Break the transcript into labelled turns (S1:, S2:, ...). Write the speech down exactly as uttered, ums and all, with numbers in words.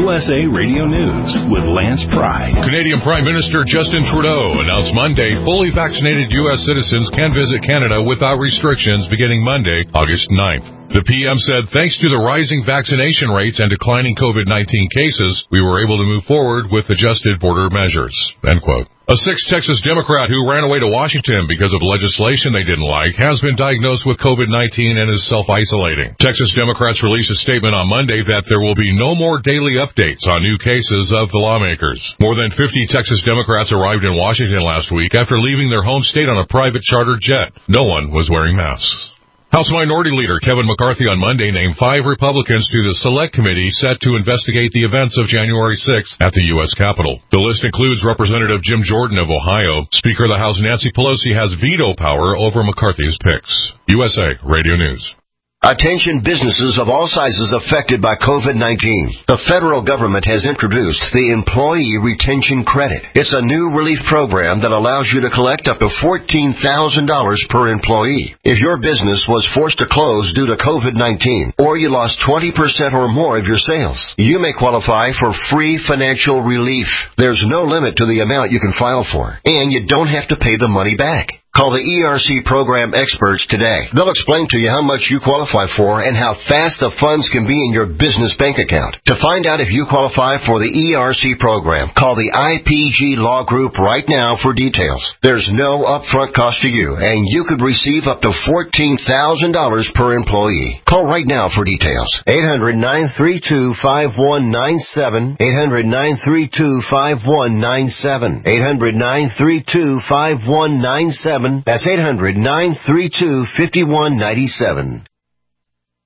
S1: U S A Radio News with Lance Pry.
S2: Canadian Prime Minister Justin Trudeau announced Monday fully vaccinated U S citizens can visit Canada without restrictions beginning Monday, August ninth. The P M said thanks to the rising vaccination rates and declining COVID nineteen cases, we were able to move forward with adjusted border measures. End quote. A sixth Texas Democrat who ran away to Washington because of legislation they didn't like has been diagnosed with COVID nineteen and is self-isolating. Texas Democrats released a statement on Monday that there will be no more daily updates on new cases of the lawmakers. More than fifty Texas Democrats arrived in Washington last week after leaving their home state on a private chartered jet. No one was wearing masks. House Minority Leader Kevin McCarthy on Monday named five Republicans to the Select Committee set to investigate the events of January sixth at the U S Capitol. The list includes Representative Jim Jordan of Ohio. Speaker of the House Nancy Pelosi has veto power over McCarthy's picks. U S A Radio News.
S3: Attention businesses of all sizes affected by COVID nineteen. The federal government has introduced the Employee Retention Credit. It's a new relief program that allows you to collect up to fourteen thousand dollars per employee. If your business was forced to close due to COVID nineteen, or you lost twenty percent or more of your sales, you may qualify for free financial relief. There's no limit to the amount you can file for, and you don't have to pay the money back. Call the E R C program experts today. They'll explain to you how much you qualify for and how fast the funds can be in your business bank account. To find out if you qualify for the E R C program, call the I P G Law Group right now for details. There's no upfront cost to you, and you could receive up to fourteen thousand dollars per employee. Call right now for details. eight hundred, nine three two, five one nine seven. eight hundred, nine three two, five one nine seven. eight hundred, nine three two, five one nine seven. That's eight hundred, nine three two, five one nine seven.